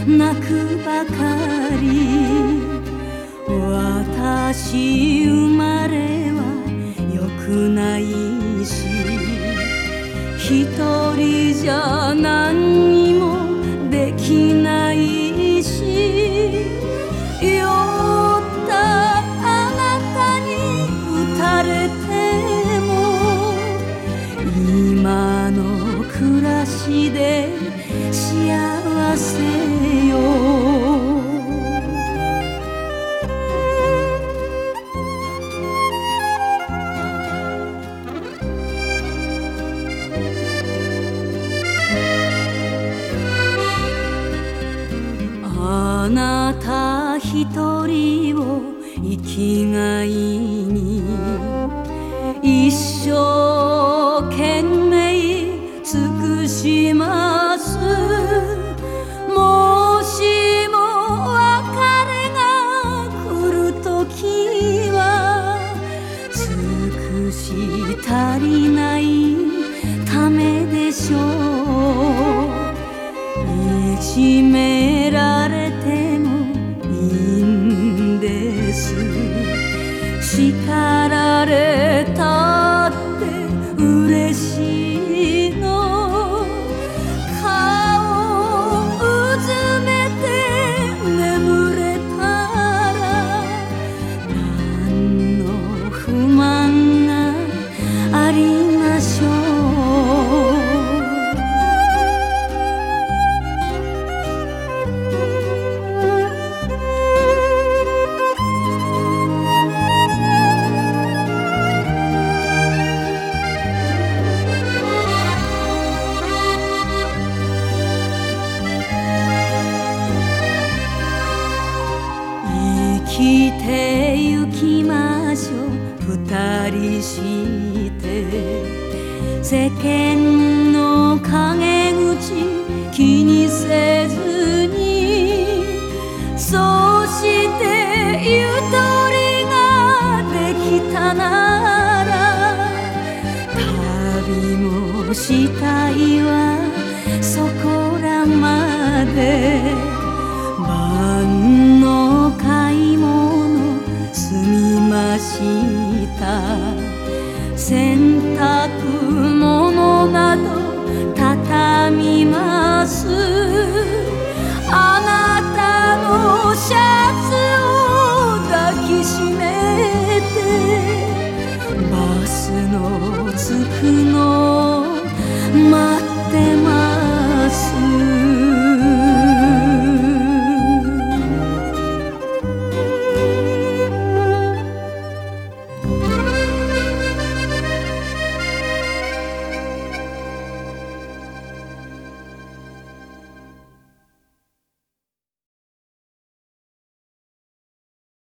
泣くばかり。私生まれは良くないし、一人じゃ何にもできないし、酔ったあなたに打たれても今の暮らしで幸せよ。あなた一人を生きがいに一生懸命尽くします。もしも別れが来るときは尽くし足りないためでしょう。いじめられてもいいんです。叱られたって嬉しいの。顔うずめて眠れたら何の不満がありましょう。生きてゆきましょう二人して世間の陰口気にせずに。そうしてゆとりができたなら旅もしたいわ。